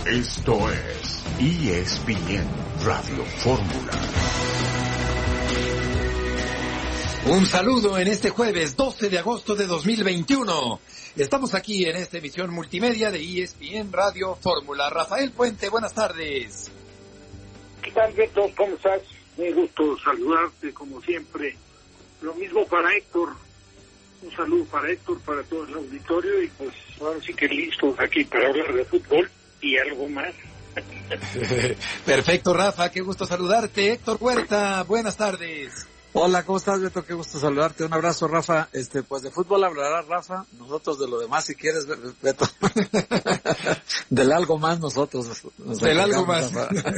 Esto es ESPN Radio Fórmula. Un saludo en este jueves 12 de agosto de 2021. Estamos aquí en esta emisión multimedia de ESPN Radio Fórmula. Rafael Puente, buenas tardes. ¿Qué tal, Beto? ¿Cómo estás? Un gusto saludarte, como siempre. Lo mismo para Héctor. Un saludo para Héctor, para todo el auditorio, y pues ahora sí que listos aquí para hablar de fútbol y algo más. Perfecto, Rafa, qué gusto saludarte. Héctor Huerta, buenas tardes. Hola, ¿cómo estás, Beto? Qué gusto saludarte. Un abrazo, Rafa. Pues de fútbol hablará Rafa, nosotros de lo demás, si quieres, Beto. Del algo más nosotros. Del algo más.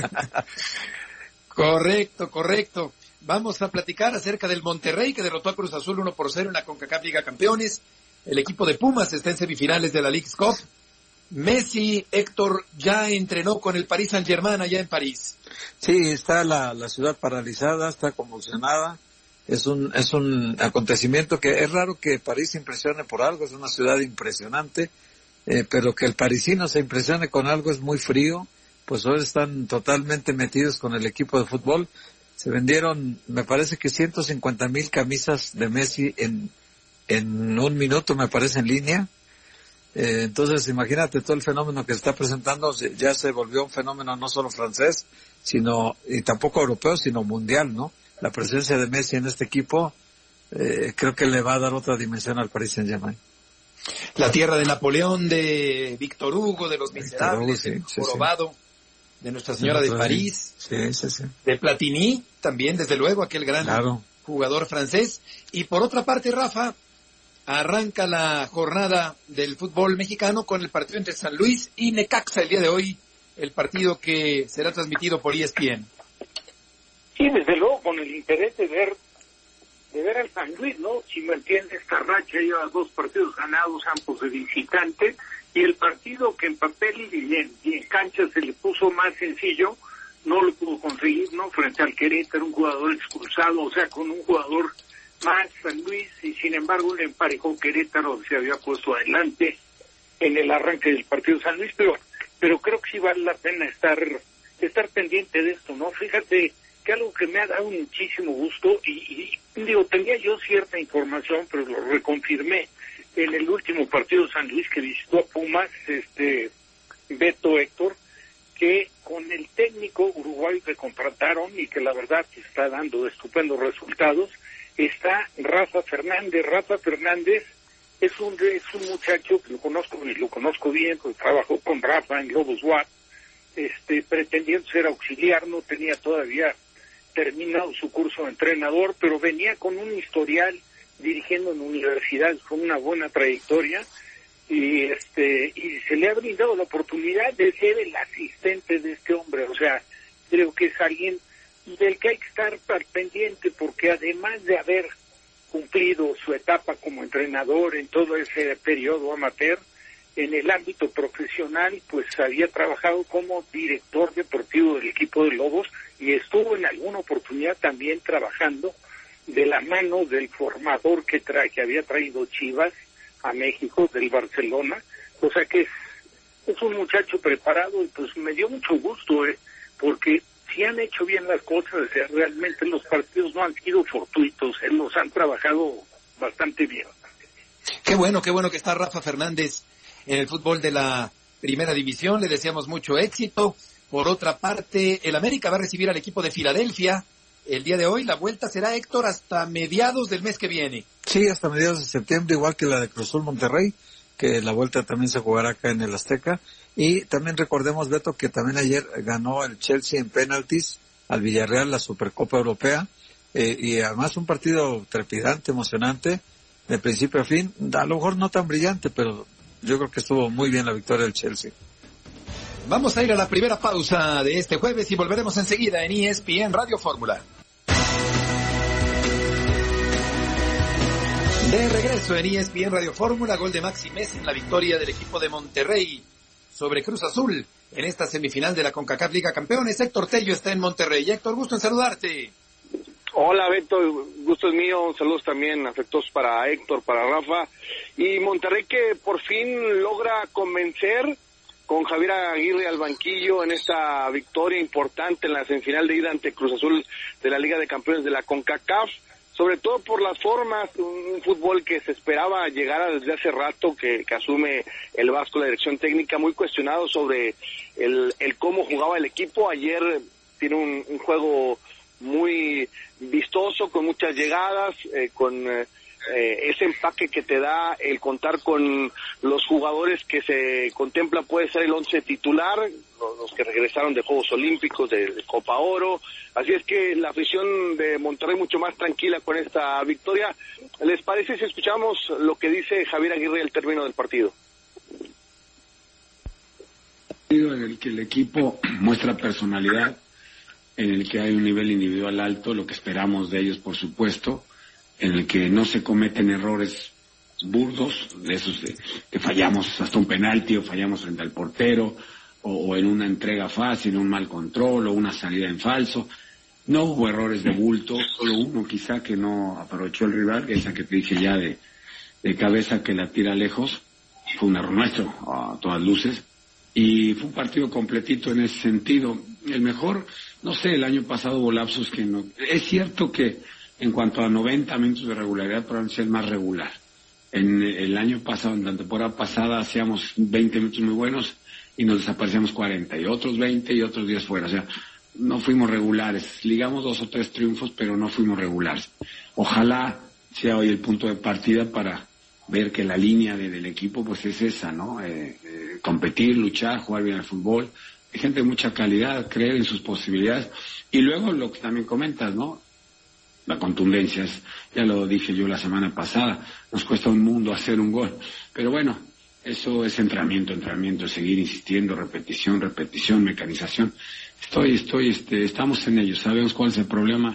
Correcto. Vamos a platicar acerca del Monterrey, que derrotó a Cruz Azul 1-0 en la CONCACAF Liga Campeones. El equipo de Pumas está en semifinales de la Leagues Cup. Messi, Héctor, ya entrenó con el Paris Saint-Germain allá en París. Sí, está la ciudad paralizada, está convulsionada. Es un acontecimiento que es raro que París impresione por algo, es una ciudad impresionante, pero que el parisino se impresione con algo es muy frío. Pues hoy están totalmente metidos con el equipo de fútbol. Se vendieron, me parece que 150,000 camisas de Messi en un minuto, me parece, en línea. Entonces, imagínate todo el fenómeno que se está presentando. Ya se volvió un fenómeno no solo francés, y tampoco europeo, sino mundial, ¿no? La presencia de Messi en este equipo, creo que le va a dar otra dimensión al Paris Saint-Germain. La tierra de Napoleón, de Víctor Hugo, de los Miserables, Jorobado. Sí. De Nuestra Señora de París, sí. De Platini, también, desde luego, aquel gran jugador francés. Y por otra parte, Rafa, arranca la jornada del fútbol mexicano con el partido entre San Luis y Necaxa el día de hoy, el partido que será transmitido por ESPN. Sí, desde luego, con el interés de ver al San Luis, ¿no? Si me entiendes, esta racha lleva 2 partidos ganados, ambos de visitante, y el partido que en papel y en cancha se le puso más sencillo, no lo pudo conseguir, ¿no? Frente al Querétaro, un jugador expulsado, o sea, con un jugador más San Luis, y sin embargo le emparejó Querétaro, se había puesto adelante en el arranque del partido San Luis, pero creo que sí vale la pena estar pendiente de esto, ¿no? Fíjate que algo que me ha dado muchísimo gusto, y digo, tenía yo cierta información, pero lo reconfirmé en el último partido San Luis que visitó a Pumas, Beto, Héctor, que con el técnico uruguayo que contrataron y que la verdad está dando estupendos resultados, está Rafa Fernández. Rafa Fernández es un muchacho que lo conozco bien, pues trabajó con Rafa en Lobos WAP, pretendiendo ser auxiliar, no tenía todavía terminado su curso de entrenador, pero venía con un historial dirigiendo en universidades con una buena trayectoria, y se le ha brindado la oportunidad de ser el asistente de este hombre. O sea, creo que es alguien del que hay que estar pendiente, porque además de haber cumplido su etapa como entrenador en todo ese periodo amateur, en el ámbito profesional, pues había trabajado como director deportivo del equipo de Lobos, y estuvo en alguna oportunidad también trabajando de la mano del formador que había traído Chivas a México, del Barcelona. O sea que es un muchacho preparado, y pues me dio mucho gusto, porque si han hecho bien las cosas, realmente los partidos no han sido fortuitos, los han trabajado bastante bien. Qué bueno que está Rafa Fernández en el fútbol de la primera división, le deseamos mucho éxito. Por otra parte, el América va a recibir al equipo de Filadelfia el día de hoy. La vuelta será, Héctor, hasta mediados del mes que viene. Sí, hasta mediados de septiembre, igual que la de Cruz Azul Monterrey, que la vuelta también se jugará acá en el Azteca. Y también recordemos, Beto, que también ayer ganó el Chelsea en penaltis al Villarreal la Supercopa Europea, y además un partido trepidante, emocionante, de principio a fin. A lo mejor no tan brillante, pero yo creo que estuvo muy bien la victoria del Chelsea. Vamos a ir a la primera pausa de este jueves y volveremos enseguida en ESPN Radio Fórmula. De regreso en ESPN Radio Fórmula, gol de Maxi Messi en la victoria del equipo de Monterrey sobre Cruz Azul en esta semifinal de la CONCACAF Liga Campeones. Héctor Tello está en Monterrey. Héctor, gusto en saludarte. Hola Beto, gusto es mío, saludos también afectuosos para Héctor, para Rafa, y Monterrey que por fin logra convencer con Javier Aguirre al banquillo en esta victoria importante en la semifinal de ida ante Cruz Azul de la Liga de Campeones de la CONCACAF, sobre todo por las formas, un fútbol que se esperaba llegara desde hace rato, que asume el Vasco, la dirección técnica, muy cuestionado sobre el cómo jugaba el equipo. Ayer tiene un juego muy vistoso, con muchas llegadas, con ese empaque que te da el contar con los jugadores que se contempla puede ser el 11 titular, los que regresaron de Juegos Olímpicos, de Copa Oro. Así es que la afición de Monterrey mucho más tranquila con esta victoria. ¿Les parece si escuchamos lo que dice Javier Aguirre al término del partido? En el que el equipo muestra personalidad, en el que hay un nivel individual alto, lo que esperamos de ellos, por supuesto, en el que no se cometen errores burdos, de esos que fallamos hasta un penalti o fallamos frente al portero, o en una entrega fácil, un mal control o una salida en falso. No hubo errores de bulto, solo uno quizá que no aprovechó el rival, que esa que te dije ya de cabeza que la tira lejos, fue un error nuestro a todas luces, y fue un partido completito en ese sentido. El mejor, no sé, el año pasado hubo lapsos que no, es cierto que en cuanto a 90 minutos de regularidad, probablemente sea el más regular. En el año pasado, en la temporada pasada, hacíamos 20 minutos muy buenos y nos desaparecíamos 40, y otros 20 y otros 10 fuera. O sea, no fuimos regulares. Ligamos 2 o 3 triunfos, pero no fuimos regulares. Ojalá sea hoy el punto de partida para ver que la línea del equipo pues es esa, ¿no? Competir, luchar, jugar bien al fútbol. Hay gente de mucha calidad, creer en sus posibilidades. Y luego lo que también comentas, ¿no? La contundencia, ya lo dije yo la semana pasada, nos cuesta un mundo hacer un gol, pero bueno, eso es entrenamiento, seguir insistiendo, repetición, mecanización. Estamos en ello, sabemos cuál es el problema.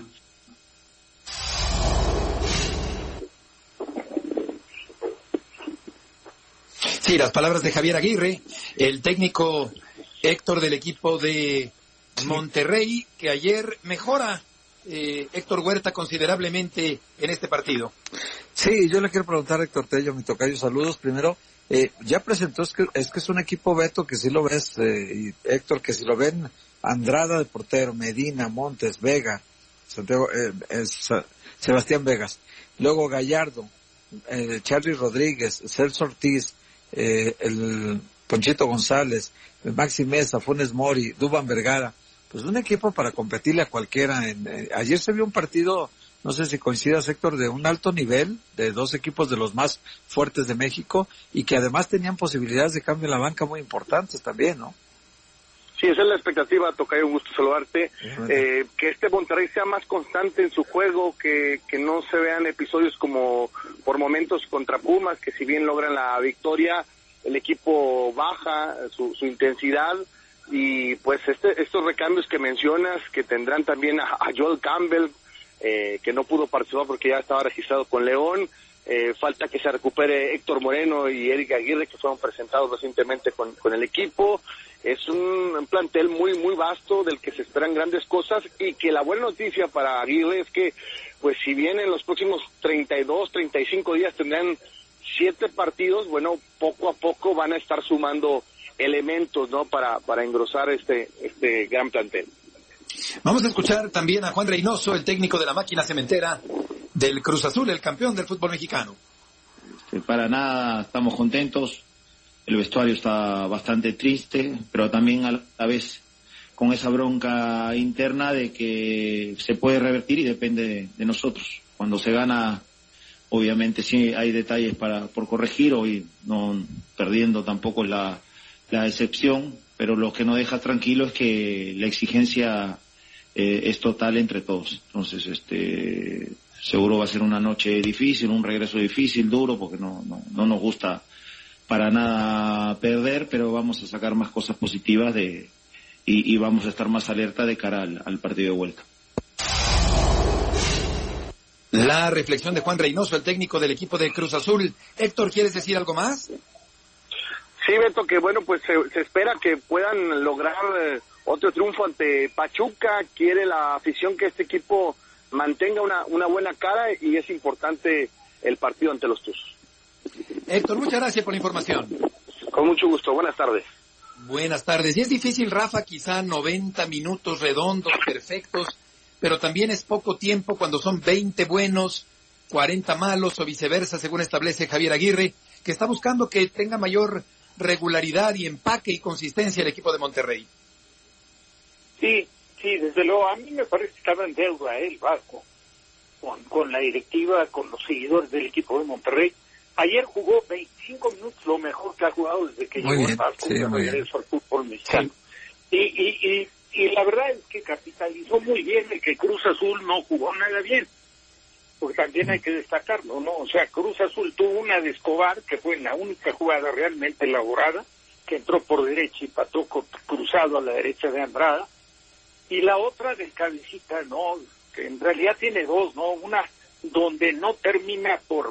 Sí, las palabras de Javier Aguirre, el técnico Héctor del equipo de Monterrey, que ayer mejora Héctor Huerta considerablemente en este partido. Sí, yo le quiero preguntar a Héctor Tello, mi tocayo, saludos. Primero, ya presentó, es que es un equipo, Beto, que sí lo ves, y Héctor, que si lo ven, Andrada de portero, Medina, Montes, Vega, Santiago, Sebastián Vegas, luego Gallardo, Charly Rodríguez, Celso Ortiz, el Ponchito González, Maxi Mesa, Funes Mori, Duván Vergara. Pues un equipo para competirle a cualquiera. Ayer se vio un partido, no sé si coincidas, Héctor, de un alto nivel, de 2 equipos de los más fuertes de México, y que además tenían posibilidades de cambio en la banca muy importantes también, ¿no? Sí, esa es la expectativa, tocayo, un gusto saludarte. Que este Monterrey sea más constante en su juego, que no se vean episodios como por momentos contra Pumas, que si bien logran la victoria, el equipo baja su intensidad. Y pues estos recambios que mencionas, que tendrán también a Joel Campbell, que no pudo participar porque ya estaba registrado con León, falta que se recupere Héctor Moreno y Eric Aguirre, que fueron presentados recientemente con el equipo. Es un plantel muy muy vasto, del que se esperan grandes cosas, y que la buena noticia para Aguirre es que, pues si bien en los próximos 32, 35 días tendrán 7 partidos, bueno, poco a poco van a estar sumando elementos, ¿no? Para engrosar este gran plantel. Vamos a escuchar también a Juan Reynoso, el técnico de la máquina cementera del Cruz Azul, el campeón del fútbol mexicano. Para nada estamos contentos, el vestuario está bastante triste, pero también a la vez con esa bronca interna de que se puede revertir y depende de nosotros. Cuando se gana, obviamente sí hay detalles por corregir, hoy no perdiendo tampoco la excepción, pero lo que nos deja tranquilo es que la exigencia es total entre todos. Entonces, seguro va a ser una noche difícil, un regreso difícil, duro, porque no nos gusta para nada perder, pero vamos a sacar más cosas positivas y vamos a estar más alerta de cara al partido de vuelta. La reflexión de Juan Reynoso, el técnico del equipo de Cruz Azul. Héctor, ¿quieres decir algo más? Sí, Beto, que bueno, pues se espera que puedan lograr otro triunfo ante Pachuca. Quiere la afición que este equipo mantenga una buena cara, y es importante el partido ante los Tuzos. Héctor, muchas gracias por la información. Con mucho gusto, buenas tardes. Buenas tardes. Y es difícil, Rafa, quizá 90 minutos redondos, perfectos, pero también es poco tiempo cuando son 20 buenos, 40 malos o viceversa, según establece Javier Aguirre, que está buscando que tenga mayor regularidad y empaque y consistencia el equipo de Monterrey. Sí, desde luego, a mí me parece que estaba en deuda el Vasco con la directiva, con los seguidores del equipo de Monterrey. Ayer jugó 25 minutos, lo mejor que ha jugado desde que llegó el Vasco, de regreso al fútbol mexicano. Sí. Y la verdad es que capitalizó muy bien el que Cruz Azul no jugó nada bien, porque también hay que destacarlo, ¿no? O sea, Cruz Azul tuvo una de Escobar, que fue la única jugada realmente elaborada, que entró por derecha y pató cruzado a la derecha de Andrada, y la otra del Cabecita, ¿no? Que en realidad tiene dos, ¿no? Una donde no termina por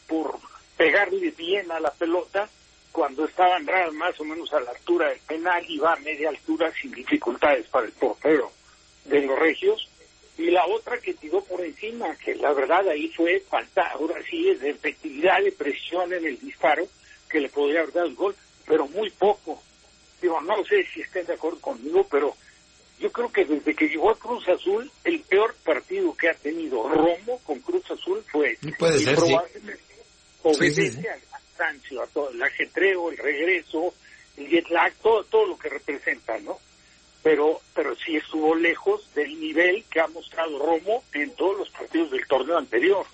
pegarle bien a la pelota, cuando estaba Andrada más o menos a la altura del penal y va a media altura sin dificultades para el portero de los Regios, y la otra que tiró por encima, que la verdad ahí fue falta, ahora sí es de efectividad, de precisión en el disparo, que le podría haber dado el gol, pero muy poco. Digo, no sé si estén de acuerdo conmigo, pero yo creo que desde que llegó a Cruz Azul, el peor partido que ha tenido Romo con Cruz Azul fue puede ser, probablemente obedece al cansancio, a todo el ajetreo, el regreso, el jet lag, todo lo que representa, ¿no? Pero sí estuvo lejos del nivel que ha mostrado Romo en todos los partidos del torneo anterior.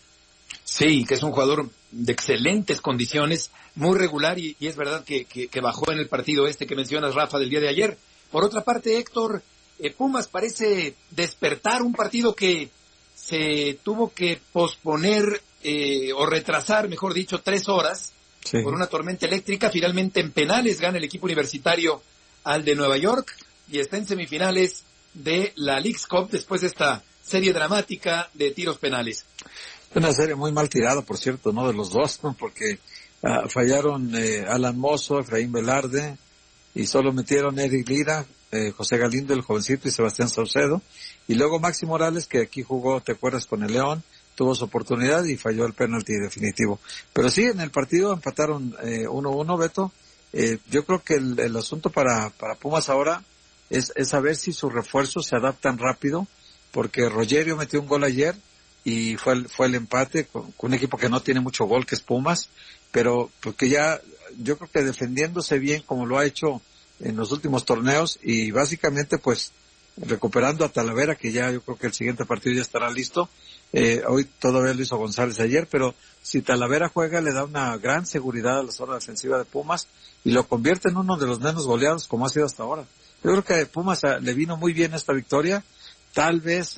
Sí, que es un jugador de excelentes condiciones, muy regular, y es verdad que bajó en el partido que mencionas, Rafa, del día de ayer. Por otra parte, Héctor, Pumas parece despertar, un partido que se tuvo que posponer o retrasar, mejor dicho, 3 horas por una tormenta eléctrica. Finalmente en penales gana el equipo universitario al de Nueva York y está en semifinales de la Leagues Cup después de esta serie dramática de tiros penales. Una serie muy mal tirada, por cierto, ¿no? De los dos, ¿no? Porque fallaron Alan Mozo, Efraín Velarde, y solo metieron Eric Lira, José Galindo, el jovencito, y Sebastián Saucedo. Y luego Maxi Morales, que aquí jugó, ¿te acuerdas?, con el León, tuvo su oportunidad y falló el penalti definitivo. Pero sí, en el partido empataron 1-1, Beto. Yo creo que el asunto para Pumas ahora es saber si sus refuerzos se adaptan rápido, porque Rogerio metió un gol ayer y fue el empate con un equipo que no tiene mucho gol, que es Pumas, pero porque ya yo creo que defendiéndose bien como lo ha hecho en los últimos torneos y básicamente pues recuperando a Talavera, que ya yo creo que el siguiente partido ya estará listo. Hoy todavía lo hizo González ayer, pero si Talavera juega le da una gran seguridad a la zona defensiva de Pumas y lo convierte en uno de los menos goleados como ha sido hasta ahora. Yo creo que a Pumas le vino muy bien esta victoria, tal vez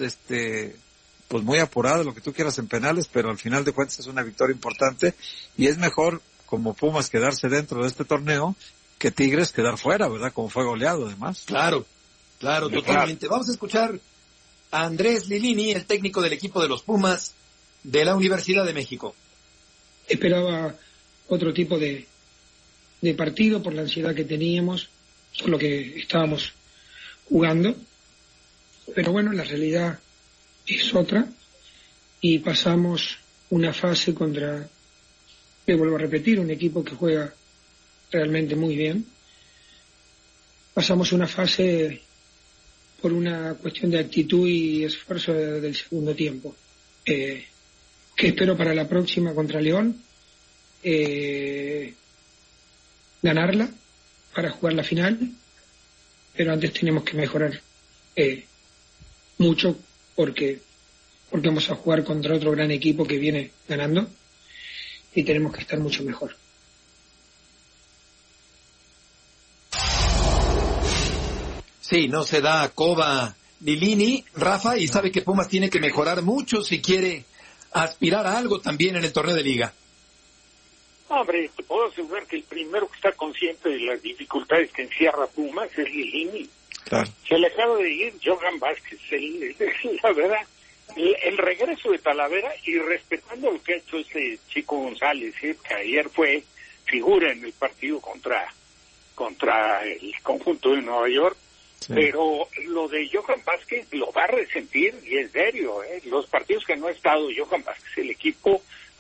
pues muy apurado, lo que tú quieras en penales, pero al final de cuentas es una victoria importante y es mejor como Pumas quedarse dentro de este torneo que Tigres quedar fuera, ¿verdad? Como fue goleado además. Claro, totalmente. Vamos a escuchar a Andrés Lilini, el técnico del equipo de los Pumas de la Universidad de México. Esperaba otro tipo de partido por la ansiedad que teníamos, por lo que estábamos jugando, pero bueno, la realidad es otra y pasamos una fase contra, le vuelvo a repetir, un equipo que juega realmente muy bien. Pasamos una fase por una cuestión de actitud y esfuerzo del segundo tiempo, que espero para la próxima contra León ganarla para jugar la final, pero antes tenemos que mejorar mucho porque vamos a jugar contra otro gran equipo que viene ganando y tenemos que estar mucho mejor. Sí, no se da coba Lilini, Rafa, y sabe que Pumas tiene que mejorar mucho si quiere aspirar a algo también en el torneo de liga. Hombre, te puedo asegurar que el primero que está consciente de las dificultades que encierra Pumas es Lilini. Claro. Se le acaba de ir Johan Vázquez, la verdad, el regreso de Talavera y respetando lo que ha hecho ese chico González, que ayer fue figura en el partido contra el conjunto de Nueva York. Sí. Pero lo de Johan Vázquez lo va a resentir y es serio, Los partidos que no ha estado Johan Vázquez, el equipo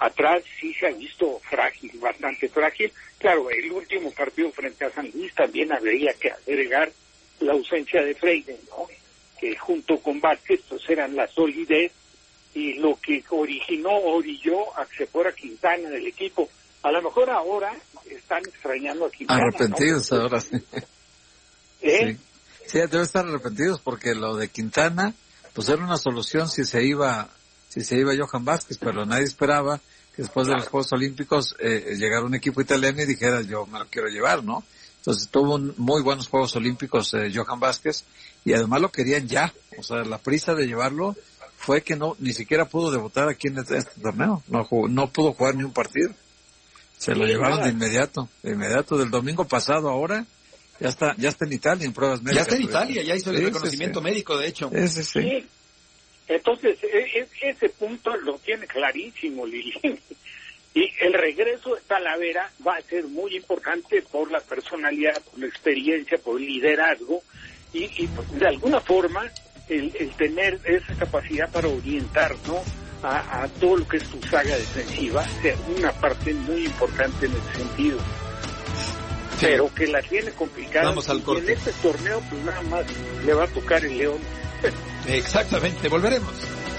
atrás sí se ha visto frágil, bastante frágil. Claro, el último partido frente a San Luis también habría que agregar la ausencia de Freire, ¿no? Que junto con Vázquez pues eran la solidez y lo que orilló a que se fuera Quintana del equipo. A lo mejor ahora están extrañando a Quintana. Arrepentidos, ¿no? Ahora sí. ¿Eh? Sí, deben estar arrepentidos porque lo de Quintana, pues era una solución si se iba Johan Vázquez, pero nadie esperaba que después de los Juegos Olímpicos llegara un equipo italiano y dijera yo me lo quiero llevar, ¿no? Entonces tuvo muy buenos Juegos Olímpicos Johan Vázquez y además lo querían ya, o sea, la prisa de llevarlo fue que ni siquiera pudo debutar aquí en este torneo, no pudo jugar ni un partido. Se lo llevaron de inmediato del domingo pasado ahora. Ya está en Italia en pruebas médicas. Ya está en Italia, ya hizo el reconocimiento médico, de hecho. Sí. Entonces, ese punto lo tiene clarísimo Lili. Y el regreso de Talavera va a ser muy importante por la personalidad, por la experiencia, por el liderazgo y de alguna forma el tener esa capacidad para orientar, ¿no?, a todo lo que es su saga defensiva, sea una parte muy importante en ese sentido. Sí. Pero que la tiene complicada. Vamos al corte. En este torneo pues nada más le va a tocar el León. Exactamente, volveremos.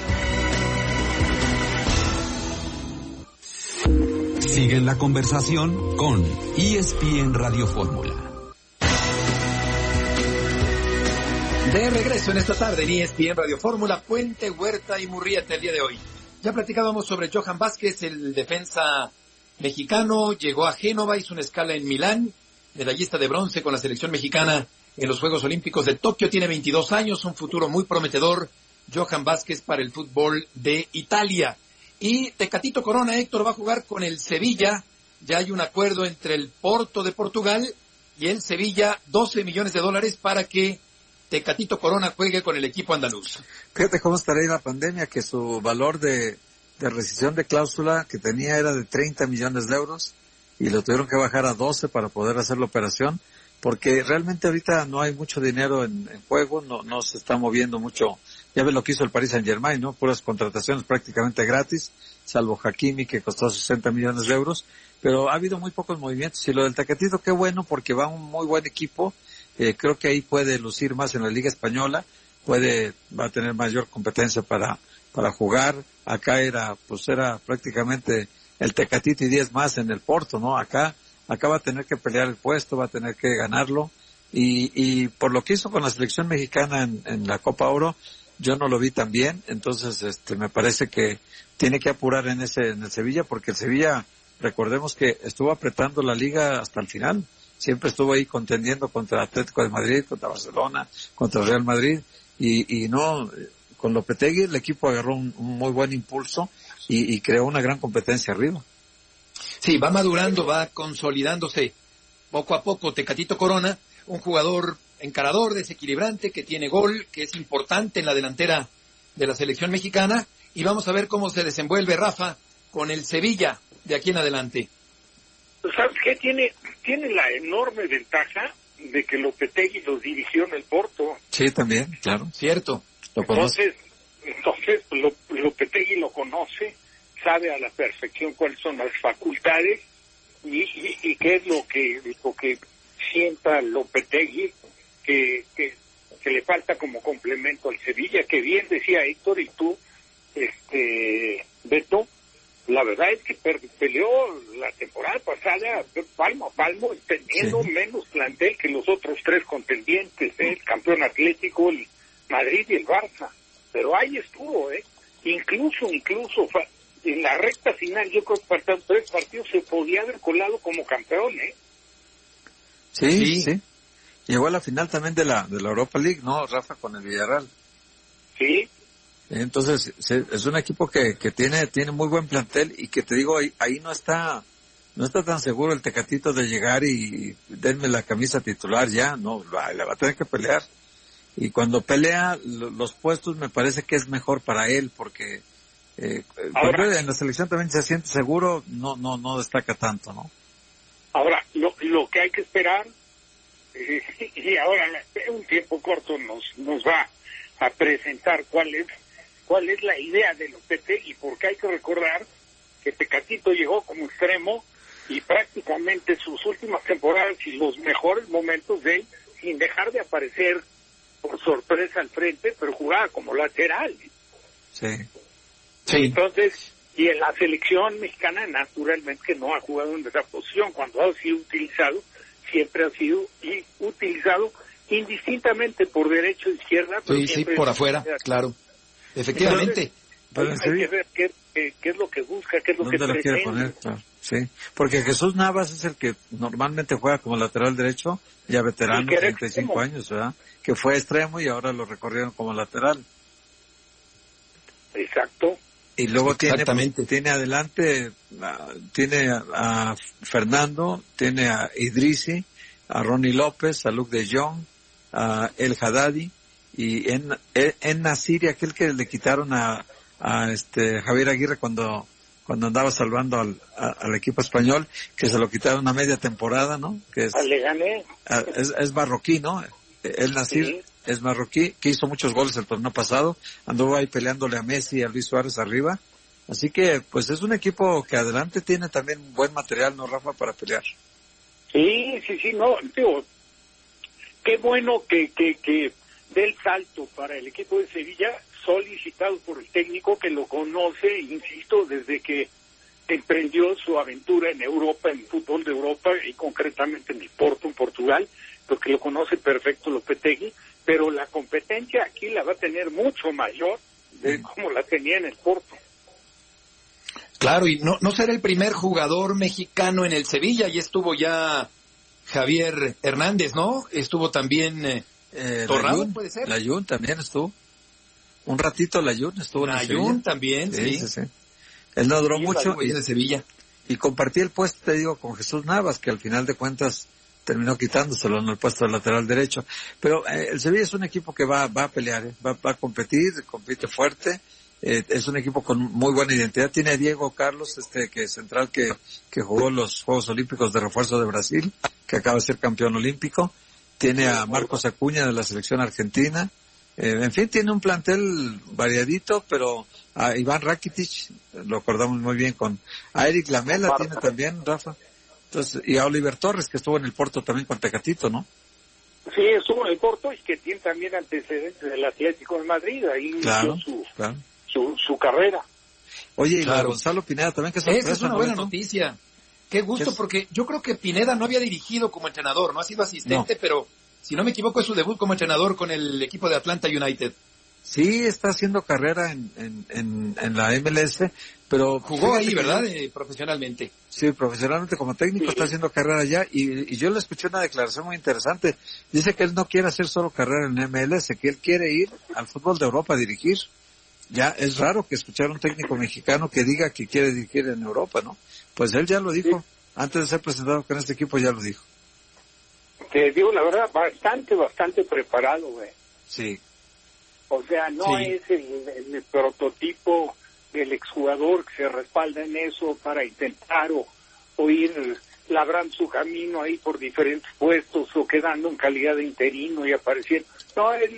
Sigue en la conversación con ESPN Radio Fórmula. De regreso en esta tarde en ESPN Radio Fórmula, Puente, Huerta y Murrieta el día de hoy. Ya platicábamos sobre Johan Vázquez, el defensa mexicano, llegó a Génova, hizo una escala en Milán, medallista de bronce con la selección mexicana en los Juegos Olímpicos de Tokio, tiene 22 años, un futuro muy prometedor, Johan Vázquez para el fútbol de Italia. Y Tecatito Corona, Héctor, va a jugar con el Sevilla, ya hay un acuerdo entre el Porto de Portugal y el Sevilla, $12 millones para que Tecatito Corona juegue con el equipo andaluz. Fíjate cómo estaría la pandemia, que su valor de rescisión de cláusula que tenía era de 30 millones de euros y lo tuvieron que bajar a 12 para poder hacer la operación, porque realmente ahorita no hay mucho dinero en juego, no se está moviendo mucho. Ya ves lo que hizo el Paris Saint-Germain, ¿no? Puras contrataciones prácticamente gratis, salvo Hakimi que costó 60 millones de euros, pero ha habido muy pocos movimientos. Y lo del Tecatito, qué bueno, porque va un muy buen equipo. Creo que ahí puede lucir más en la Liga Española, va a tener mayor competencia para jugar. Acá era prácticamente el Tecatito y 10 más en el Porto, ¿no? Acá va a tener que pelear el puesto, va a tener que ganarlo. Y por lo que hizo con la selección mexicana en la Copa Oro, yo no lo vi tan bien. Entonces, me parece que tiene que apurar en el Sevilla, porque el Sevilla, recordemos que estuvo apretando la liga hasta el final. Siempre estuvo ahí contendiendo contra Atlético de Madrid, contra Barcelona, contra Real Madrid, y no, con Lopetegui el equipo agarró un muy buen impulso y creó una gran competencia arriba. Sí, va madurando, va consolidándose poco a poco Tecatito Corona, un jugador encarador, desequilibrante, que tiene gol, que es importante en la delantera de la selección mexicana, y vamos a ver cómo se desenvuelve Rafa con el Sevilla de aquí en adelante. ¿Sabes qué? Tiene la enorme ventaja de que Lopetegui los dirigió en el Porto. Sí, también, claro. Cierto. Entonces Lopetegui lo conoce, sabe a la perfección cuáles son las facultades y qué es lo que sienta Lopetegui que le falta como complemento al Sevilla, que bien decía Héctor y tú, Beto. La verdad es que peleó la temporada pasada palmo a palmo, teniendo menos plantel que los otros tres contendientes, el campeón Atlético, el Madrid y el Barça. Pero ahí estuvo, incluso en la recta final, yo creo que faltan 3 partidos, se podía haber colado como campeón, Sí. Llegó a la final también de la Europa League, ¿no, Rafa, con el Villarreal? Sí. Entonces, es un equipo que tiene muy buen plantel y que te digo, ahí no está tan seguro el Tecatito de llegar y denme la camisa titular ya, no, la va a tener que pelear. Y cuando pelea los puestos me parece que es mejor para él, porque ahora, en la selección también se siente seguro, no destaca tanto, ¿no? Ahora, lo que hay que esperar, y ahora un tiempo corto nos va a presentar cuál es la idea de Lopetegui, porque hay que recordar que Tecatito llegó como extremo y prácticamente sus últimas temporadas y los mejores momentos de él, sin dejar de aparecer por sorpresa al frente, pero jugaba como lateral. Sí. Entonces, y en la selección mexicana naturalmente que no ha jugado en esa posición. Cuando ha sido utilizado, siempre ha sido utilizado indistintamente por derecha o izquierda. Pero sí, por afuera, claro. Efectivamente. Entonces, hay que ver qué es lo que busca, qué es lo que pretende. Poner, claro. Sí, porque Jesús Navas es el que normalmente juega como lateral derecho, ya veterano, 35 años, ¿verdad? Que fue extremo y ahora lo recorrieron como lateral. Exacto. Y luego tiene adelante, tiene a Fernando, tiene a Idrisi, a Ronnie López, a Luke de Jong, a El Haddadi, y en Nasiri, aquel que le quitaron a Javier Aguirre cuando andaba salvando al equipo español, que se lo quitaron a media temporada, ¿no? Que es marroquí, ¿no? El Nasir sí. Es marroquí, que hizo muchos goles el torneo pasado, anduvo ahí peleándole a Messi y a Luis Suárez arriba, así que pues es un equipo que adelante tiene también buen material, ¿no, Rafa, para pelear? Sí, no, digo, qué bueno que dé el salto para el equipo de Sevilla, solicitado por el técnico que lo conoce, insisto, desde que emprendió su aventura en Europa, en el fútbol de Europa y concretamente en el Porto, en Portugal, porque lo conoce perfecto Lopetegui, pero la competencia aquí la va a tener mucho mayor de como la tenía en el Porto. Claro, y no será el primer jugador mexicano en el Sevilla, y estuvo ya Javier Hernández, ¿no? Estuvo también Torrado, ¿puede ser? Layún también estuvo. Un ratito Layún estuvo en el Sevilla. Layún también, sí. Él no duró mucho y en el Sevilla. Y compartí el puesto, te digo, con Jesús Navas, que al final de cuentas terminó quitándoselo en el puesto de lateral derecho. Pero el Sevilla es un equipo que va a pelear, va a competir, compite fuerte. Es un equipo con muy buena identidad. Tiene a Diego Carlos, que es central que jugó los Juegos Olímpicos de refuerzo de Brasil, que acaba de ser campeón olímpico. Tiene a Marcos Acuña de la selección argentina. En fin, tiene un plantel variadito, pero a Iván Rakitic, lo acordamos muy bien a Eric Lamela tiene también, Rafa. Entonces, y a Oliver Torres, que estuvo en el Porto también con Tecatito, ¿no? Sí, estuvo en el Porto y que tiene también antecedentes del Atlético de Madrid, ahí inició su carrera. Oye, y Gonzalo Pineda también, que es una buena noticia. Qué gusto, porque yo creo que Pineda no había dirigido como entrenador, no ha sido asistente, pero si no me equivoco es su debut como entrenador con el equipo de Atlanta United. Sí, está haciendo carrera en la MLS, pero jugó ahí, ¿verdad? Profesionalmente. Sí, profesionalmente como técnico está haciendo carrera allá, y yo le escuché una declaración muy interesante. Dice que él no quiere hacer solo carrera en MLS, que él quiere ir al fútbol de Europa a dirigir. Ya es raro que escuchar a un técnico mexicano que diga que quiere dirigir en Europa, ¿no? Pues él ya lo dijo, antes de ser presentado con este equipo ya lo dijo. Te digo la verdad, bastante preparado, güey. Sí. O sea, no es el prototipo del exjugador que se respalda en eso para intentar o ir labrando su camino ahí por diferentes puestos o quedando en calidad de interino y apareciendo. No, él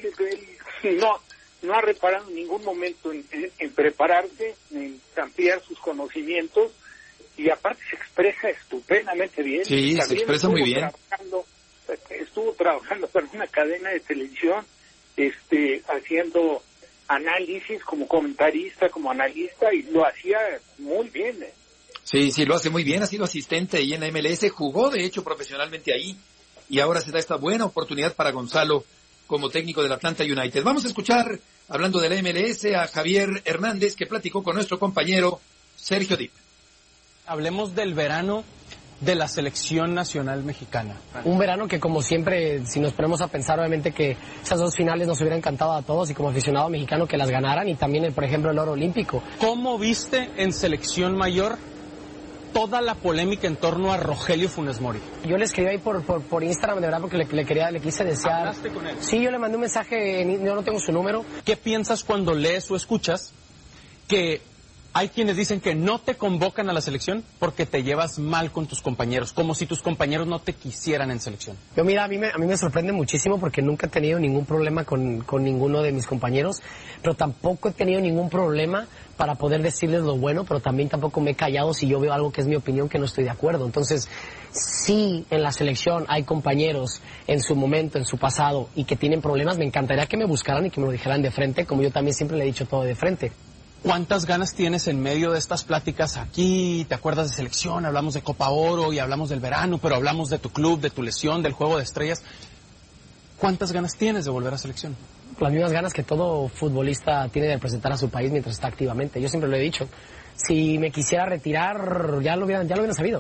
no ha reparado en ningún momento en prepararse, en ampliar sus conocimientos, y aparte se expresa estupendamente bien. Sí, también se expresa muy bien. Estuvo trabajando para una cadena de televisión, haciendo análisis como comentarista, como analista, y lo hacía muy bien. Sí, lo hace muy bien, ha sido asistente ahí en la MLS, jugó de hecho profesionalmente ahí, y ahora se da esta buena oportunidad para Gonzalo como técnico del Atlanta United. Vamos a escuchar, hablando de la MLS, a Javier Hernández, que platicó con nuestro compañero Sergio Dip. Hablemos del verano de la selección nacional mexicana. Un verano que, como siempre, si nos ponemos a pensar, obviamente que esas dos finales nos hubiera encantado a todos, y como aficionado mexicano que las ganaran, y también, por ejemplo, el oro olímpico. ¿Cómo viste en selección mayor toda la polémica en torno a Rogelio Funes Mori? Yo le escribí ahí por Instagram, de verdad, porque le quise desear. ¿Hablaste con él? Sí, yo le mandé un mensaje, yo no tengo su número. ¿Qué piensas cuando lees o escuchas que Hay quienes dicen que no te convocan a la selección porque te llevas mal con tus compañeros, como si tus compañeros no te quisieran en selección. Yo mira, a mí me sorprende muchísimo porque nunca he tenido ningún problema con ninguno de mis compañeros, pero tampoco he tenido ningún problema para poder decirles lo bueno, pero también tampoco me he callado si yo veo algo que es mi opinión que no estoy de acuerdo. Entonces, si en la selección hay compañeros en su momento, en su pasado, y que tienen problemas, me encantaría que me buscaran y que me lo dijeran de frente, como yo también siempre le he dicho todo de frente. ¿Cuántas ganas tienes en medio de estas pláticas aquí? ¿Te acuerdas de selección? Hablamos de Copa Oro y hablamos del verano, pero hablamos de tu club, de tu lesión, del juego de estrellas. ¿Cuántas ganas tienes de volver a selección? Las mismas ganas que todo futbolista tiene de representar a su país mientras está activamente. Yo siempre lo he dicho. Si me quisiera retirar, ya lo hubieran sabido.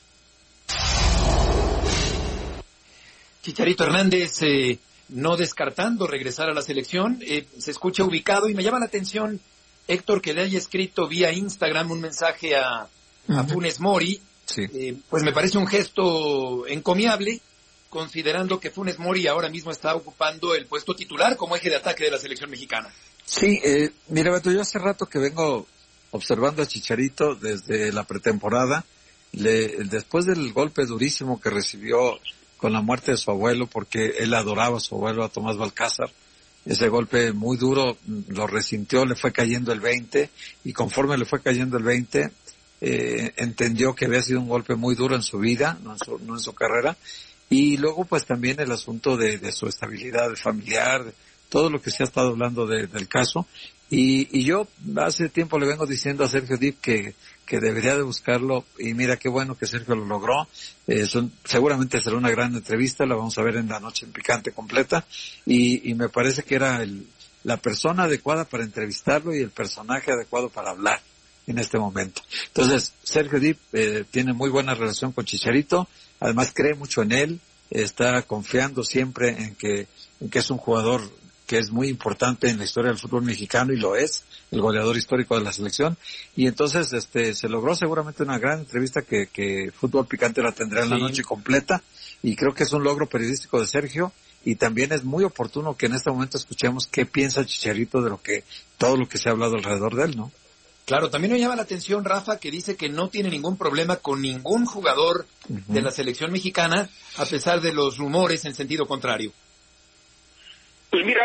Chicharito Hernández, no descartando regresar a la selección, se escucha ubicado y me llama la atención, Héctor, que le haya escrito vía Instagram un mensaje a Funes Mori. Sí. Pues me parece un gesto encomiable, considerando que Funes Mori ahora mismo está ocupando el puesto titular como eje de ataque de la selección mexicana. Sí, mira, Beto, yo hace rato que vengo observando a Chicharito desde la pretemporada, después del golpe durísimo que recibió con la muerte de su abuelo, porque él adoraba a su abuelo, a Tomás Balcázar. Ese golpe muy duro lo resintió, le fue cayendo el 20, y conforme le fue cayendo el 20, entendió que había sido un golpe muy duro en su vida, no en su carrera, y luego pues también el asunto de su estabilidad familiar, de todo lo que se ha estado hablando del caso, y yo hace tiempo le vengo diciendo a Sergio Dip que debería de buscarlo, y mira qué bueno que Sergio lo logró. Seguramente será una gran entrevista, la vamos a ver en la noche en Picante completa, y me parece que era la persona adecuada para entrevistarlo y el personaje adecuado para hablar en este momento. Entonces, Sergio Dip tiene muy buena relación con Chicharito, además cree mucho en él, está confiando siempre en que es un jugador que es muy importante en la historia del fútbol mexicano, y lo es, el goleador histórico de la selección, y entonces se logró seguramente una gran entrevista que Fútbol Picante la tendrá en la noche completa, y creo que es un logro periodístico de Sergio, y también es muy oportuno que en este momento escuchemos qué piensa Chicharito de todo lo que se ha hablado alrededor de él, ¿no? Claro, también me llama la atención, Rafa, que dice que no tiene ningún problema con ningún jugador de la selección mexicana, a pesar de los rumores en sentido contrario. Pues mira,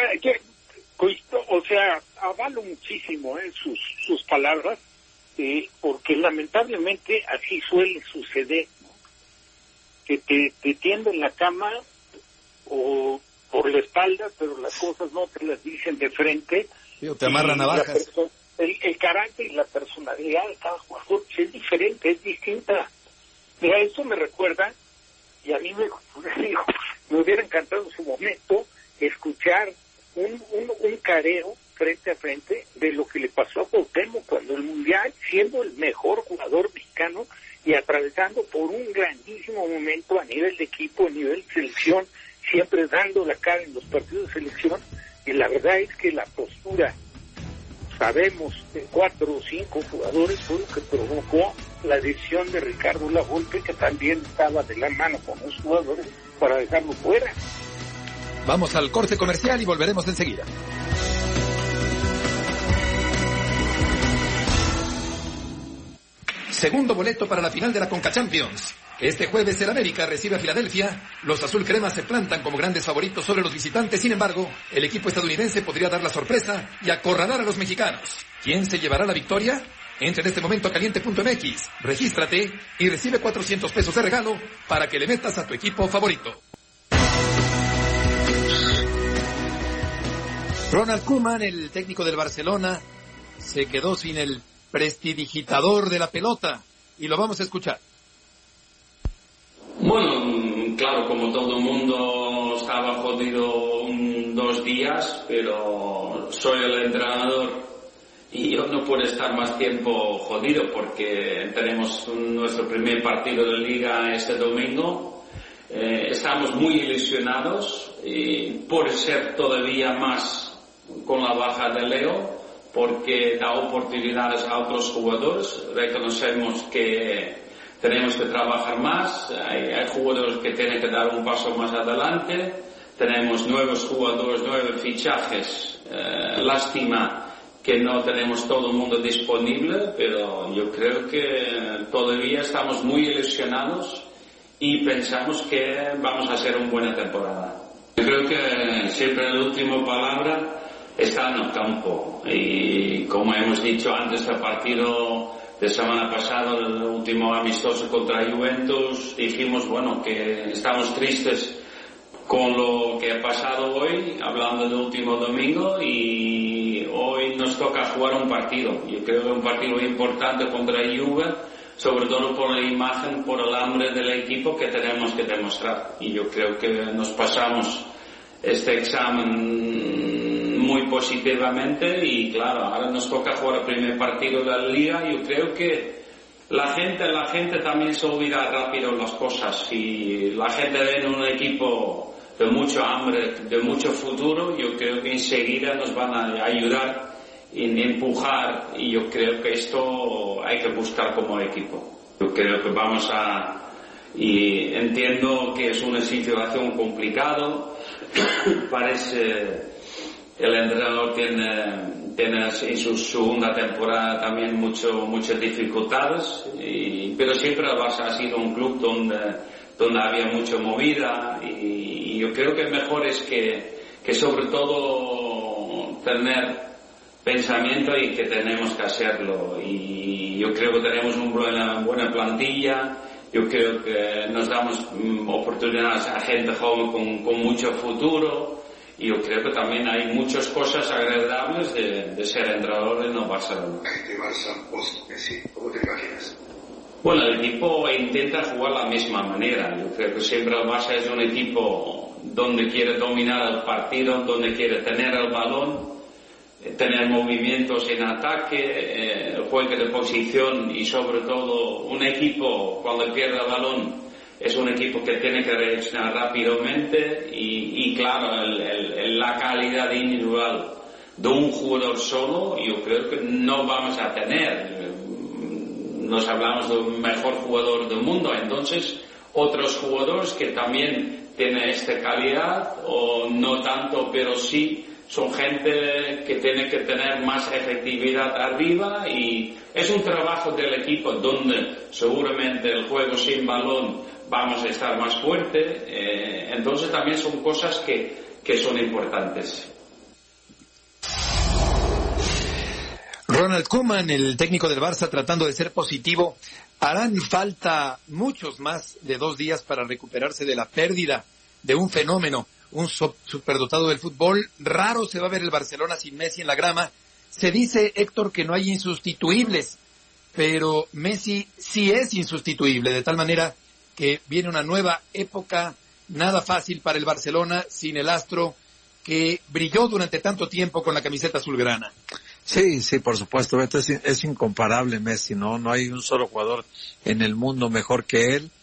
avalo muchísimo sus palabras, porque lamentablemente así suele suceder, que te tienden la cama o por la espalda, pero las cosas no te las dicen de frente. Sí, o te amarran navajas. El carácter y la personalidad de cada jugador es diferente, es distinta. Mira, eso me recuerda, y a mí me hubiera encantado en su momento escuchar un careo frente a frente de lo que le pasó a Cuauhtémoc cuando el Mundial, siendo el mejor jugador mexicano y atravesando por un grandísimo momento a nivel de equipo, a nivel de selección, siempre dando la cara en los partidos de selección, y la verdad es que la postura, sabemos, de 4 o 5 jugadores fue lo que provocó la decisión de Ricardo Lavolpe, que también estaba de la mano con los jugadores para dejarlo fuera. Vamos al corte comercial y volveremos enseguida. Segundo boleto para la final de la Conca Champions. Este jueves el América recibe a Filadelfia. Los azul cremas se plantan como grandes favoritos sobre los visitantes. Sin embargo, el equipo estadounidense podría dar la sorpresa y acorralar a los mexicanos. ¿Quién se llevará la victoria? Entra en este momento a caliente.mx, regístrate y recibe 400 pesos de regalo para que le metas a tu equipo favorito. Ronald Koeman, el técnico del Barcelona, se quedó sin el prestidigitador de la pelota, y lo vamos a escuchar. Bueno, claro, como todo el mundo estaba jodido 2 días, pero soy el entrenador y yo no puedo estar más tiempo jodido porque tenemos nuestro primer partido de liga este domingo. Estamos muy ilusionados y por ser todavía más con la baja de Leo, porque da oportunidades a otros jugadores. Reconocemos que tenemos que trabajar más, hay jugadores que tienen que dar un paso más adelante, tenemos nuevos jugadores, 9 fichajes, lástima que no tenemos todo el mundo disponible, pero yo creo que todavía estamos muy ilusionados y pensamos que vamos a hacer una buena temporada. Yo creo que siempre la última palabra está en el campo, y como hemos dicho antes del partido de semana pasada, el último amistoso contra Juventus, dijimos que estamos tristes con lo que ha pasado hoy, hablando del último domingo, y hoy nos toca jugar un partido. Yo creo que es un partido importante contra Juve, sobre todo por la imagen, por el hambre del equipo que tenemos que demostrar. Y yo creo que nos pasamos este examen muy positivamente, y claro, ahora nos toca jugar el primer partido de la Liga. Yo creo que la gente también se olvida rápido las cosas, y la gente ve en un equipo de mucho hambre, de mucho futuro. Yo creo que enseguida nos van a ayudar y empujar, y yo creo que esto hay que buscar como equipo. Yo creo que y entiendo que es una situación complicada. Parece el entrenador tiene en su segunda temporada también muchas dificultades, pero siempre el Barça ha sido un club donde había mucha movida, y yo creo que mejor es que sobre todo tener pensamiento y que tenemos que hacerlo, y yo creo que tenemos una buena plantilla. Yo creo que nos damos oportunidades a gente joven con mucho futuro, y yo creo que también hay muchas cosas agradables de ser entrenador en el Barcelona. Este Barça post-Messi, ¿cómo te imaginas? Bueno, el equipo intenta jugar de la misma manera. Yo creo que siempre el Barça es un equipo donde quiere dominar el partido, donde quiere tener el balón, tener movimientos en ataque, juego de posición, y sobre todo un equipo cuando pierde el balón es un equipo que tiene que reaccionar rápidamente, y claro, la calidad individual de un jugador solo yo creo que no vamos a tener. Nos hablamos del mejor jugador del mundo, entonces otros jugadores que también tienen esta calidad, o no tanto, pero sí son gente que tiene que tener más efectividad arriba, y es un trabajo del equipo donde seguramente el juego sin balón vamos a estar más fuerte, entonces también son cosas que son importantes. Ronald Koeman, el técnico del Barça, tratando de ser positivo. Harán falta muchos más de 2 días para recuperarse de la pérdida de un fenómeno, un superdotado del fútbol. Raro se va a ver el Barcelona sin Messi en la grama. Se dice, Héctor, que no hay insustituibles, pero Messi sí es insustituible, de tal manera que viene una nueva época, nada fácil para el Barcelona sin el astro que brilló durante tanto tiempo con la camiseta azulgrana. Sí, por supuesto, es incomparable Messi, no hay un solo jugador en el mundo mejor que él,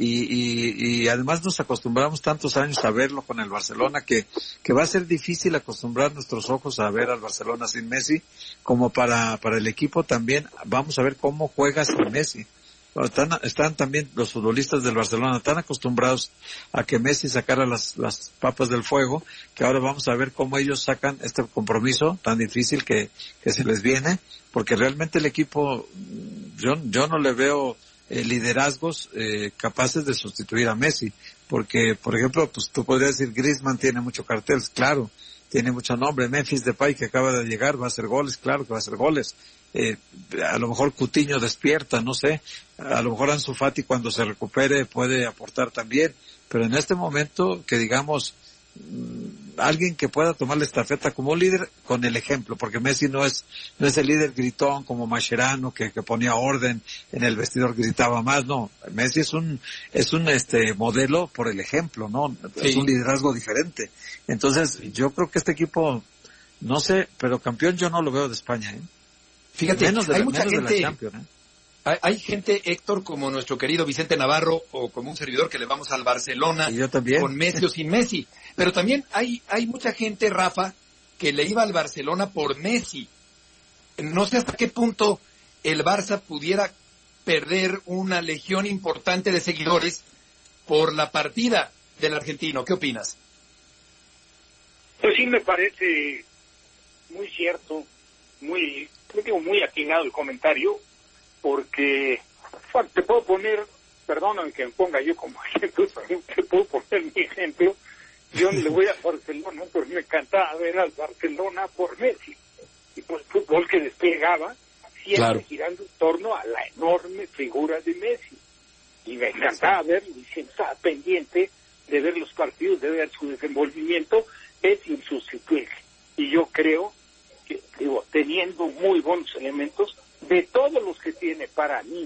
y además nos acostumbramos tantos años a verlo con el Barcelona que va a ser difícil acostumbrar nuestros ojos a ver al Barcelona sin Messi, como para el equipo también. Vamos a ver cómo juega sin Messi. Están también los futbolistas del Barcelona tan acostumbrados a que Messi sacara las papas del fuego, que ahora vamos a ver cómo ellos sacan este compromiso tan difícil que se les viene, porque realmente el equipo, yo no le veo liderazgos capaces de sustituir a Messi, porque por ejemplo, pues tú podrías decir Griezmann tiene mucho cartel, claro, tiene mucho nombre. Memphis Depay, que acaba de llegar, va a hacer goles, claro que va a hacer goles. A lo mejor Coutinho despierta, no sé, a lo mejor Ansu Fati cuando se recupere puede aportar también, pero en este momento que digamos alguien que pueda tomar la estafeta como líder con el ejemplo, porque Messi no es el líder gritón como Mascherano que ponía orden en el vestidor, gritaba más, no, Messi es un modelo por el ejemplo, no, sí. Es un liderazgo diferente. Entonces yo creo que este equipo, no sé, pero campeón yo no lo veo de España, Fíjate, hay mucha gente, hay gente, Héctor, como nuestro querido Vicente Navarro, o como un servidor que le vamos al Barcelona, y yo también, con Messi o sin Messi, pero también hay mucha gente, Rafa, que le iba al Barcelona por Messi. No sé hasta qué punto el Barça pudiera perder una legión importante de seguidores por la partida del argentino. ¿Qué opinas? Pues sí, me parece muy cierto. muy atinado el comentario, porque bueno, te puedo poner, perdóname que me ponga yo como ejemplo, te puedo poner mi ejemplo. Yo le voy a Barcelona, pero me encantaba ver al Barcelona por Messi, y por el fútbol que desplegaba, siempre girando en torno a la enorme figura de Messi. Y me encantaba verlo, y siempre estaba pendiente de ver los partidos, de ver su desenvolvimiento, es insustituible. Y yo creo que, teniendo muy buenos elementos, de todos los que tiene para mí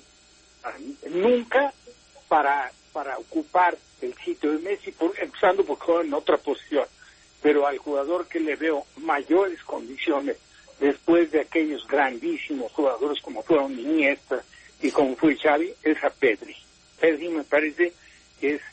nunca para ocupar el sitio de Messi, empezando porque juega en otra posición, pero al jugador que le veo mayores condiciones después de aquellos grandísimos jugadores como fueron Iniesta y como fue Xavi, es a Pedri. Pedri me parece que es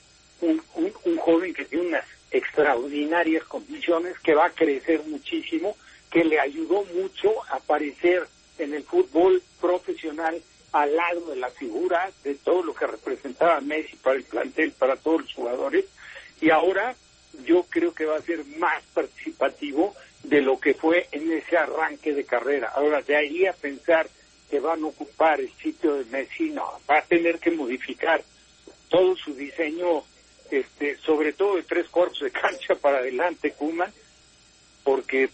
un joven que tiene unas extraordinarias condiciones, que va a crecer muchísimo, que le ayudó mucho a aparecer en el fútbol profesional al lado de la figura de todo lo que representaba Messi para el plantel, para todos los jugadores, y ahora yo creo que va a ser más participativo de lo que fue en ese arranque de carrera. Ahora, de ahí a pensar que van a ocupar el sitio de Messi, no, va a tener que modificar todo su diseño, sobre todo de 3 cuartos de cancha para adelante, Koeman, porque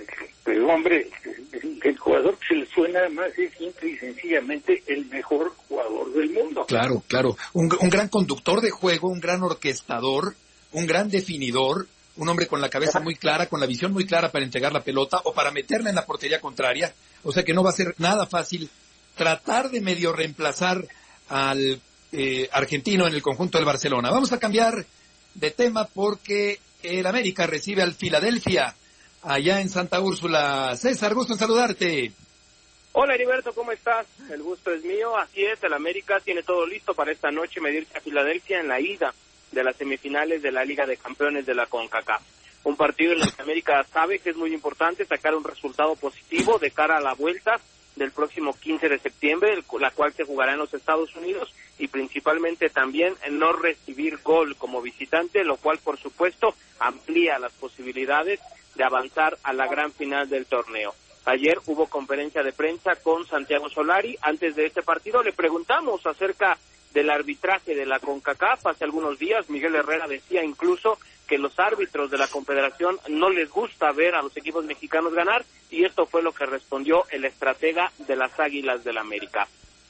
hombre, el jugador que se le suena además es simple y sencillamente el mejor jugador del mundo. Claro, un gran conductor de juego, un gran orquestador, un gran definidor, un hombre con la cabeza muy clara, con la visión muy clara para entregar la pelota o para meterla en la portería contraria, o sea que no va a ser nada fácil tratar de medio reemplazar al argentino en el conjunto del Barcelona. Vamos a cambiar de tema porque el América recibe al Philadelphia allá en Santa Úrsula. César, gusto en saludarte. Hola Heriberto, ¿cómo estás? El gusto es mío. Así es, el América tiene todo listo para esta noche medirse a Filadelfia en la ida de las semifinales de la Liga de Campeones de la CONCACAF. Un partido en el que América sabe que es muy importante sacar un resultado positivo de cara a la vuelta del próximo 15 de septiembre, la cual se jugará en los Estados Unidos, y principalmente también no recibir gol como visitante, lo cual por supuesto amplía las posibilidades de avanzar a la gran final del torneo. Ayer hubo conferencia de prensa con Santiago Solari. Antes de este partido le preguntamos acerca del arbitraje de la CONCACAF. Hace algunos días Miguel Herrera decía incluso que los árbitros de la Confederación no les gusta ver a los equipos mexicanos ganar, y esto fue lo que respondió el estratega de las Águilas del América.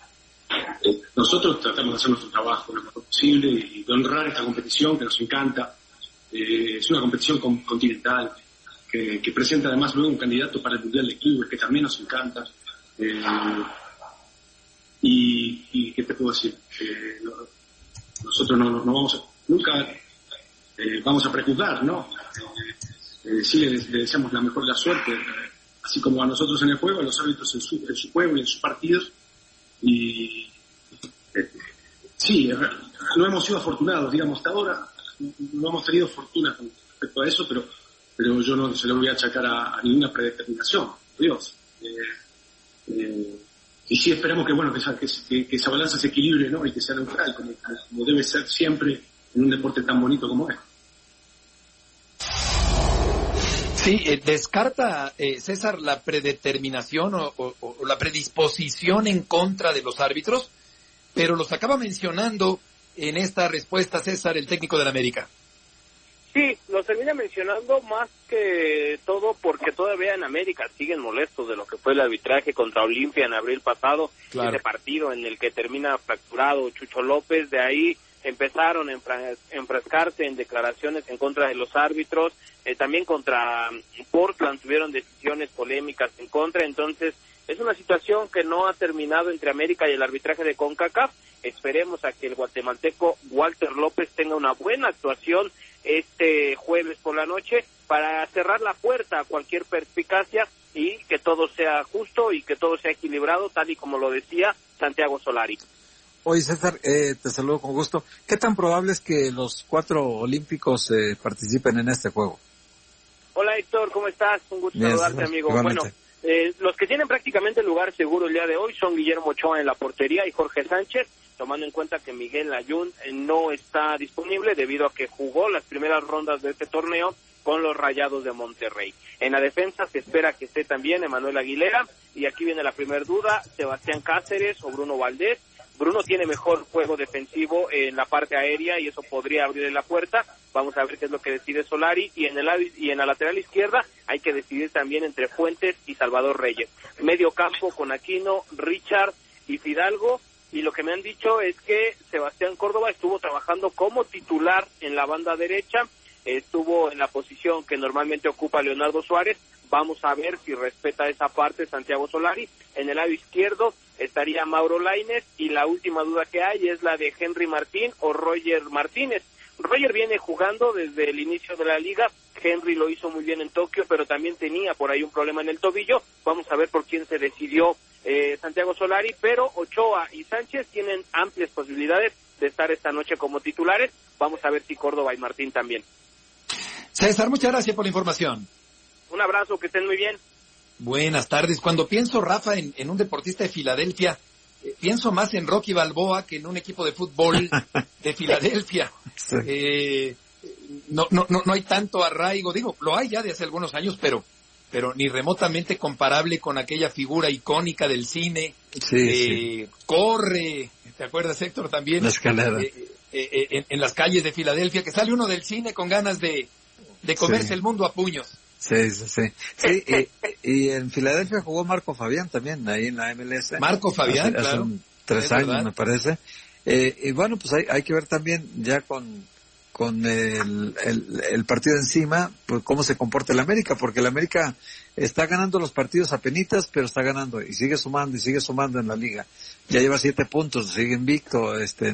Nosotros tratamos de hacer nuestro trabajo lo mejor posible y de honrar esta competición que nos encanta. Es una competición continental que presenta además luego un candidato para el Mundial de Clubes que también nos encanta. Y ¿qué te puedo decir? Nosotros no vamos nunca vamos a prejuzgar, ¿no? Sí le deseamos la mejor de la suerte, así como a nosotros en el juego, a los árbitros en su juego y en sus partidos. Y sí, no hemos sido afortunados, digamos, hasta ahora no hemos tenido fortuna con respecto a eso, pero yo no se lo voy a achacar a ninguna predeterminación, Dios. Y sí esperamos que bueno que esa balanza se equilibre, ¿no? Y que sea neutral, como debe ser siempre en un deporte tan bonito como este. Sí, descarta César la predeterminación o la predisposición en contra de los árbitros, pero los acaba mencionando en esta respuesta César, el técnico del América. Sí, los termina mencionando más que todo porque todavía en América siguen molestos de lo que fue el arbitraje contra Olimpia en abril pasado, claro. Ese partido en el que termina fracturado Chucho López. De ahí empezaron a enfrascarse en declaraciones en contra de los árbitros, también contra Portland tuvieron decisiones polémicas en contra. Entonces es una situación que no ha terminado entre América y el arbitraje de CONCACAF. Esperemos a que el guatemalteco Walter López tenga una buena actuación este jueves por la noche para cerrar la puerta a cualquier perspicacia y que todo sea justo y que todo sea equilibrado, tal y como lo decía Santiago Solari. Oye, César, te saludo con gusto. ¿Qué tan probable es que los 4 olímpicos participen en este juego? Hola Héctor, ¿cómo estás? Un gusto saludarte, amigo. Igualmente. Bueno, los que tienen prácticamente lugar seguro el día de hoy son Guillermo Ochoa en la portería y Jorge Sánchez. tomando en cuenta que Miguel Layún no está disponible debido a que jugó las primeras rondas de este torneo con los Rayados de Monterrey. En la defensa se espera que esté también Emanuel Aguilera, y aquí viene la primera duda, Sebastián Cáceres o Bruno Valdés. Bruno tiene mejor juego defensivo en la parte aérea y eso podría abrirle la puerta. Vamos a ver qué es lo que decide Solari, y en la lateral izquierda hay que decidir también entre Fuentes y Salvador Reyes. Medio campo con Aquino, Richard y Fidalgo, y lo que me han dicho es que Sebastián Córdoba estuvo trabajando como titular en la banda derecha, estuvo en la posición que normalmente ocupa Leonardo Suárez. Vamos a ver si respeta esa parte Santiago Solari. En el lado izquierdo estaría Mauro Lainez, y la última duda que hay es la de Henry Martín o Roger Martínez. Roger viene jugando desde el inicio de la liga, Henry lo hizo muy bien en Tokio, pero también tenía por ahí un problema en el tobillo. Vamos a ver por quién se decidió Santiago Solari, pero Ochoa y Sánchez tienen amplias posibilidades de estar esta noche como titulares. Vamos a ver si Córdoba y Martín también. César, muchas gracias por la información. Un abrazo, que estén muy bien. Buenas tardes. Cuando pienso, Rafa, en un deportista de Filadelfia, pienso más en Rocky Balboa que en un equipo de fútbol de Filadelfia. Sí. No hay tanto arraigo, digo, lo hay ya de hace algunos años, pero ni remotamente comparable con aquella figura icónica del cine. Sí. Corre, ¿te acuerdas, Héctor, también? La escalera. En las calles de Filadelfia, que sale uno del cine con ganas de comerse el mundo a puños. Sí. Y en Filadelfia jugó Marco Fabián también, ahí en la MLS. Marco Fabián, hace claro. 3 años, verdad, me parece. Y bueno, pues hay que ver también ya con el partido encima, pues cómo se comporta el América, porque el América está ganando los partidos apenitas, pero está ganando y sigue sumando en la liga. Ya lleva 7 puntos, sigue invicto,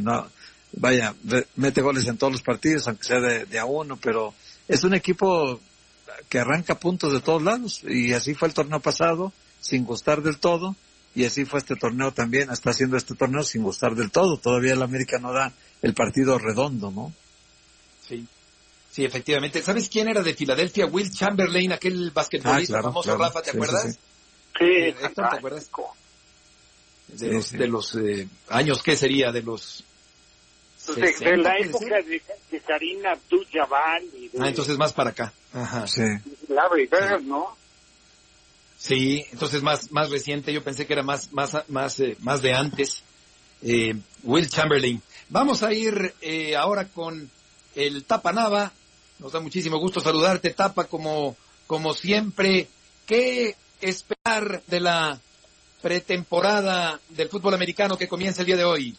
mete goles en todos los partidos, aunque sea de a uno, pero es un equipo que arranca puntos de todos lados, y así fue el torneo pasado, sin gustar del todo, y así fue este torneo también, está haciendo este torneo sin gustar del todo. Todavía el América no da el partido redondo, ¿no? Sí, efectivamente. ¿Sabes quién era de Filadelfia? Will Chamberlain, aquel basquetbolista famoso, Rafa, ¿te acuerdas? Sí, Héctor, ¿te acuerdas? De los años, ¿qué sería? De los... de la época de Karim Abdul-Jabbar. Entonces más para acá. Ajá. Sí. Larry Bird, ¿no? Sí, entonces más reciente. Yo pensé que era más de antes. Will Chamberlain. Vamos a ir ahora con el Tapa Nava. Nos da muchísimo gusto saludarte, Tapa, como siempre. ¿Qué esperar de la pretemporada del fútbol americano que comienza el día de hoy?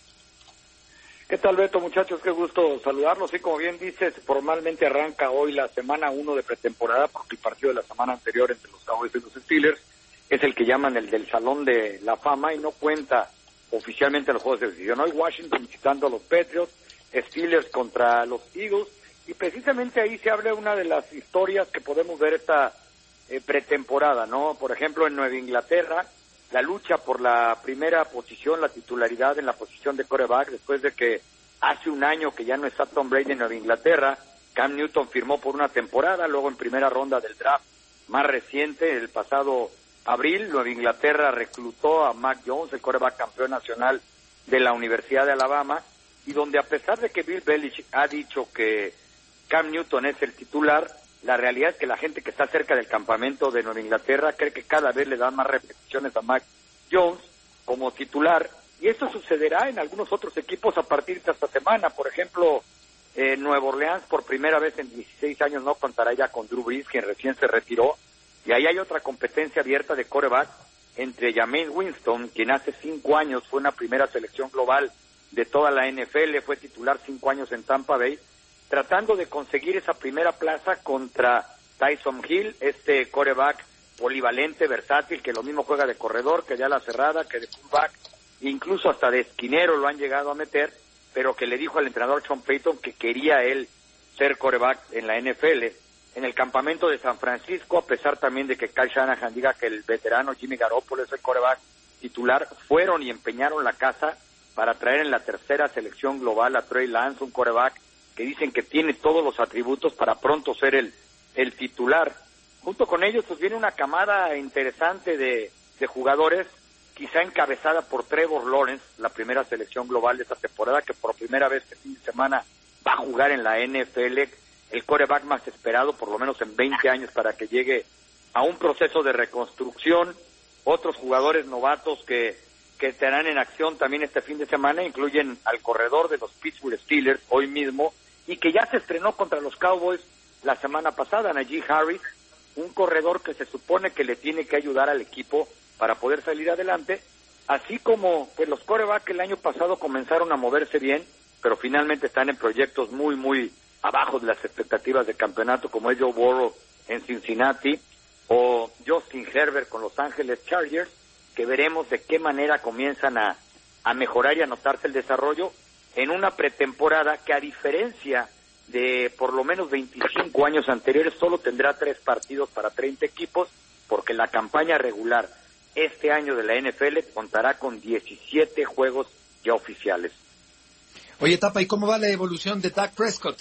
¿Qué tal, Beto, muchachos? Qué gusto saludarlos. Sí, como bien dices, formalmente arranca hoy la semana 1 de pretemporada, porque el partido de la semana anterior entre los Cowboys y los Steelers es el que llaman el del Salón de la Fama y no cuenta oficialmente los juegos de decisión. Hoy Washington visitando a los Patriots, Steelers contra los Eagles, y precisamente ahí se habla una de las historias que podemos ver esta pretemporada, ¿no? Por ejemplo, en Nueva Inglaterra, la lucha por la primera posición, la titularidad en la posición de quarterback, después de que hace un año que ya no está Tom Brady en Nueva Inglaterra. Cam Newton firmó por una temporada, luego en primera ronda del draft más reciente, el pasado abril, Nueva Inglaterra reclutó a Mac Jones, el quarterback campeón nacional de la Universidad de Alabama, y donde a pesar de que Bill Belichick ha dicho que Cam Newton es el titular, la realidad es que la gente que está cerca del campamento de Nueva Inglaterra cree que cada vez le dan más repeticiones a Mac Jones como titular, y esto sucederá en algunos otros equipos a partir de esta semana. Por ejemplo, Nueva Orleans por primera vez en 16 años no contará ya con Drew Brees, quien recién se retiró, y ahí hay otra competencia abierta de quarterback entre Jameis Winston, quien hace 5 años fue una primera selección global de toda la NFL, fue titular 5 años en Tampa Bay, tratando de conseguir esa primera plaza contra Tyson Hill, este quarterback polivalente, versátil, que lo mismo juega de corredor, que de ala cerrada, que de fullback, incluso hasta de esquinero lo han llegado a meter, pero que le dijo al entrenador Sean Payton que quería él ser quarterback en la NFL. En el campamento de San Francisco, a pesar también de que Kyle Shanahan diga que el veterano Jimmy Garoppolo es el quarterback titular, fueron y empeñaron la casa para traer en la tercera selección global a Trey Lance, un quarterback que dicen que tiene todos los atributos para pronto ser el titular. Junto con ellos pues viene una camada interesante de jugadores quizá encabezada por Trevor Lawrence, la primera selección global de esta temporada, que por primera vez este fin de semana va a jugar en la NFL, el quarterback más esperado, por lo menos en 20 años, para que llegue a un proceso de reconstrucción. Otros jugadores novatos que estarán en acción también este fin de semana incluyen al corredor de los Pittsburgh Steelers hoy mismo, y que ya se estrenó contra los Cowboys la semana pasada, Najee Harris, un corredor que se supone que le tiene que ayudar al equipo para poder salir adelante, así como pues los quarterbacks el año pasado comenzaron a moverse bien, pero finalmente están en proyectos muy abajo de las expectativas de campeonato, como es Joe Burrow en Cincinnati o Justin Herbert con Los Ángeles Chargers, que veremos de qué manera comienzan a mejorar y a notarse el desarrollo en una pretemporada que, a diferencia de por lo menos 25 años anteriores, solo tendrá 3 partidos para 30 equipos, porque la campaña regular este año de la NFL contará con 17 juegos ya oficiales. Oye, Tapa, ¿y cómo va la evolución de Dak Prescott?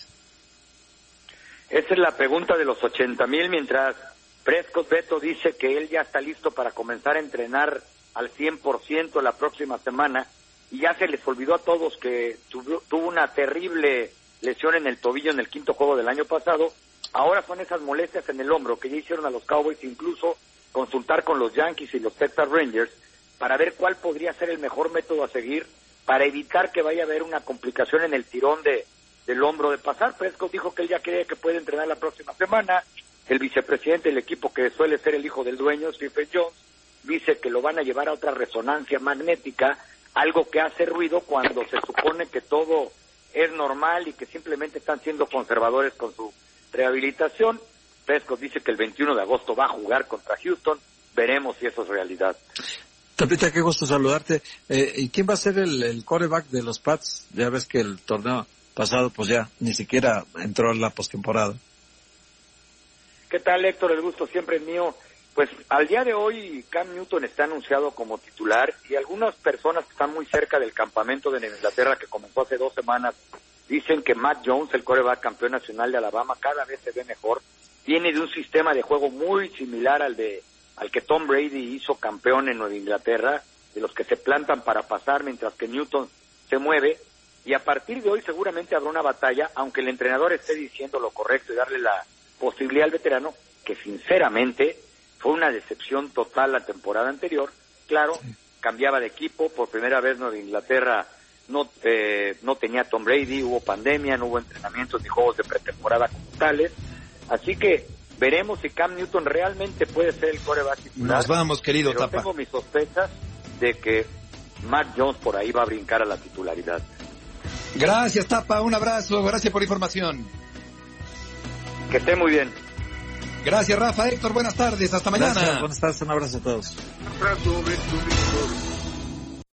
Esa es la pregunta de los 80,000, mientras Prescott, Beto, dice que él ya está listo para comenzar a entrenar al 100% la próxima semana, y ya se les olvidó a todos que tuvo una terrible lesión en el tobillo en el 5º juego del año pasado. Ahora son esas molestias en el hombro que ya hicieron a los Cowboys incluso consultar con los Yankees y los Texas Rangers para ver cuál podría ser el mejor método a seguir para evitar que vaya a haber una complicación en el tirón del hombro de pasar. Prescott dijo que él ya cree que puede entrenar la próxima semana. El vicepresidente del equipo, que suele ser el hijo del dueño, Stephen Jones, dice que lo van a llevar a otra resonancia magnética, algo que hace ruido cuando se supone que todo es normal y que simplemente están siendo conservadores con su rehabilitación. Prescott dice que el 21 de agosto va a jugar contra Houston. Veremos si eso es realidad. Tapita, qué gusto saludarte. ¿Y quién va a ser el quarterback de los Pats? Ya ves que el torneo pasado pues ya ni siquiera entró en la postemporada. ¿Qué tal, Héctor? El gusto siempre es mío. Pues al día de hoy Cam Newton está anunciado como titular, y algunas personas que están muy cerca del campamento de Inglaterra, que comenzó hace 2 semanas, dicen que Mac Jones, el quarterback campeón nacional de Alabama, cada vez se ve mejor. Viene de un sistema de juego muy similar al que Tom Brady hizo campeón en Nueva Inglaterra, de los que se plantan para pasar mientras que Newton se mueve, y a partir de hoy seguramente habrá una batalla, aunque el entrenador esté diciendo lo correcto y darle la posibilidad al veterano, que sinceramente fue una decepción total la temporada anterior. Claro, cambiaba de equipo, por primera vez Nueva Inglaterra no tenía Tom Brady, hubo pandemia, no hubo entrenamientos ni juegos de pretemporada como tales, así que veremos si Cam Newton realmente puede ser el quarterback titular. Nos vamos, querido pero Tapa. Tengo mis sospechas de que Mac Jones por ahí va a brincar a la titularidad. Gracias, Tapa, un abrazo, gracias por la información. Que esté muy bien. Gracias, Rafa. Héctor, buenas tardes, hasta mañana. Gracias, buenas tardes, un abrazo a todos. Un abrazo, Beto, Víctor.